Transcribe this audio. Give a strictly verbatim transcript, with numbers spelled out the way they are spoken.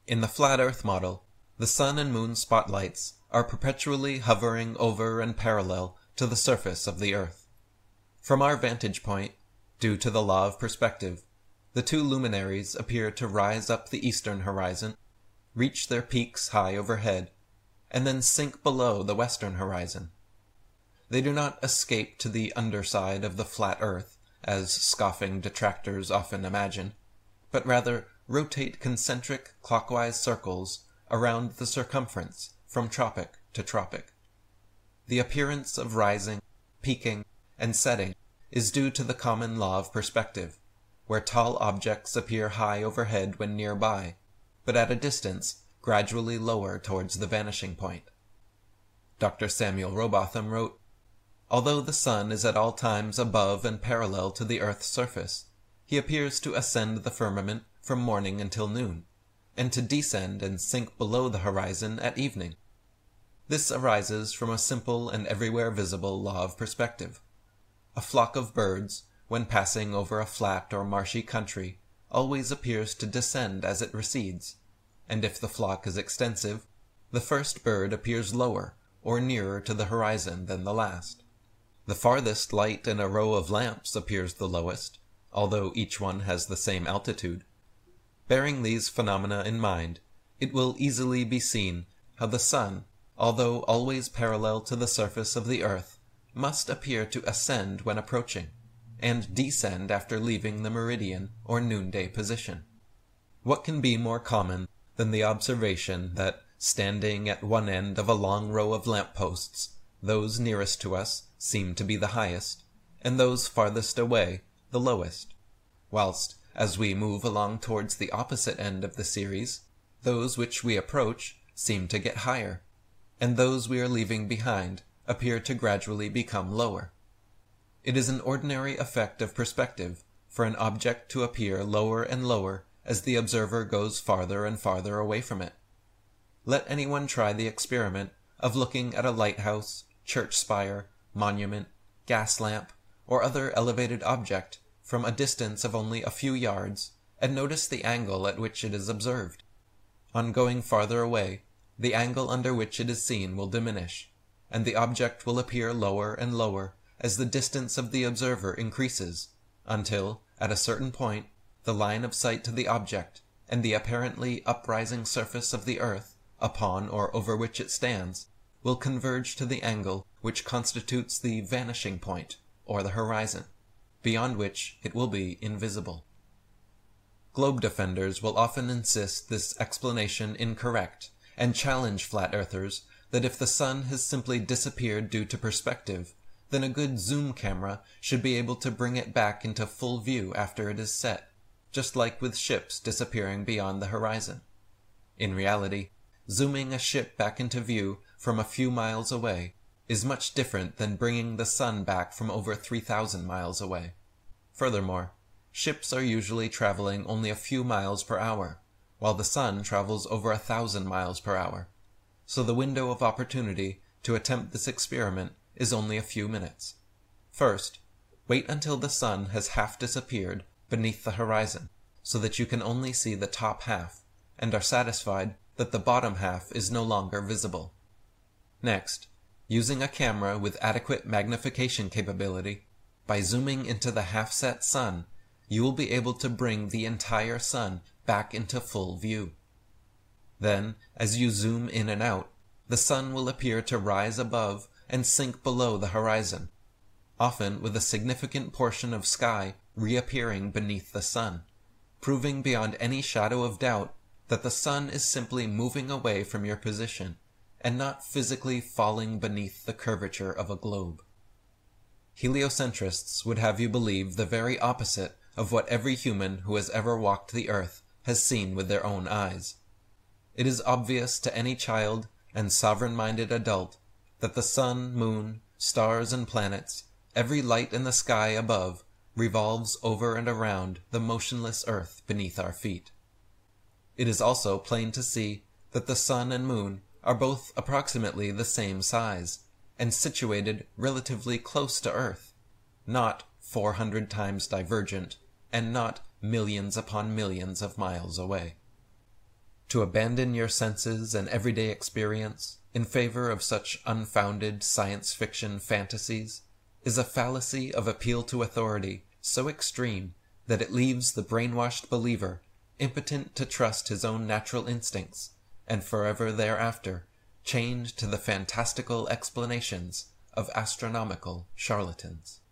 In the flat Earth model, the sun and moon spotlights are perpetually hovering over and parallel to the surface of the Earth. From our vantage point, due to the law of perspective, the two luminaries appear to rise up the eastern horizon, reach their peaks high overhead, and then sink below the western horizon. They do not escape to the underside of the flat Earth, as scoffing detractors often imagine, but rather rotate concentric clockwise circles around the circumference from tropic to tropic. The appearance of rising, peaking, and setting is due to the common law of perspective, where tall objects appear high overhead when nearby, but at a distance gradually lower towards the vanishing point. Doctor Samuel Rowbotham wrote, "Although the sun is at all times above and parallel to the earth's surface, he appears to ascend the firmament from morning until noon, and to descend and sink below the horizon at evening. This arises from a simple and everywhere visible law of perspective. A flock of birds, when passing over a flat or marshy country, always appears to descend as it recedes, and if the flock is extensive, the first bird appears lower or nearer to the horizon than the last. The farthest light in a row of lamps appears the lowest, although each one has the same altitude. Bearing these phenomena in mind, it will easily be seen how the sun, although always parallel to the surface of the earth, must appear to ascend when approaching, and descend after leaving the meridian or noonday position. What can be more common than the observation that, standing at one end of a long row of lamp-posts, those nearest to us seem to be the highest, and those farthest away the lowest, whilst, as we move along towards the opposite end of the series, those which we approach seem to get higher, and those we are leaving behind appear to gradually become lower. It is an ordinary effect of perspective for an object to appear lower and lower as the observer goes farther and farther away from it. Let anyone try the experiment of looking at a lighthouse, church spire, monument, gas lamp, or other elevated object from a distance of only a few yards, and notice the angle at which it is observed. On going farther away, the angle under which it is seen will diminish, and the object will appear lower and lower as the distance of the observer increases, until, at a certain point, the line of sight to the object, and the apparently uprising surface of the earth, upon or over which it stands, will converge to the angle which constitutes the vanishing point, or the horizon, beyond which it will be invisible. Globe defenders will often insist this explanation incorrect, and challenge flat earthers that if the sun has simply disappeared due to perspective, then a good zoom camera should be able to bring it back into full view after it is set, just like with ships disappearing beyond the horizon. In reality, zooming a ship back into view from a few miles away is much different than bringing the sun back from over three thousand miles away. Furthermore, ships are usually traveling only a few miles per hour, while the sun travels over a thousand miles per hour, so the window of opportunity to attempt this experiment is only a few minutes. First, wait until the sun has half disappeared beneath the horizon, so that you can only see the top half, and are satisfied that the bottom half is no longer visible. Next, using a camera with adequate magnification capability, by zooming into the half-set sun, you will be able to bring the entire sun back into full view. Then, as you zoom in and out, the sun will appear to rise above and sink below the horizon, often with a significant portion of sky reappearing beneath the sun, proving beyond any shadow of doubt that the sun is simply moving away from your position, and not physically falling beneath the curvature of a globe. Heliocentrists would have you believe the very opposite of what every human who has ever walked the earth has seen with their own eyes. It is obvious to any child and sovereign-minded adult that the sun, moon, stars, and planets, every light in the sky above, revolves over and around the motionless earth beneath our feet. It is also plain to see that the sun and moon are both approximately the same size, and situated relatively close to earth, not four hundred times divergent, and not millions upon millions of miles away. To abandon your senses and everyday experience in favor of such unfounded science fiction fantasies is a fallacy of appeal to authority so extreme that it leaves the brainwashed believer impotent to trust his own natural instincts, and forever thereafter chained to the fantastical explanations of astronomical charlatans.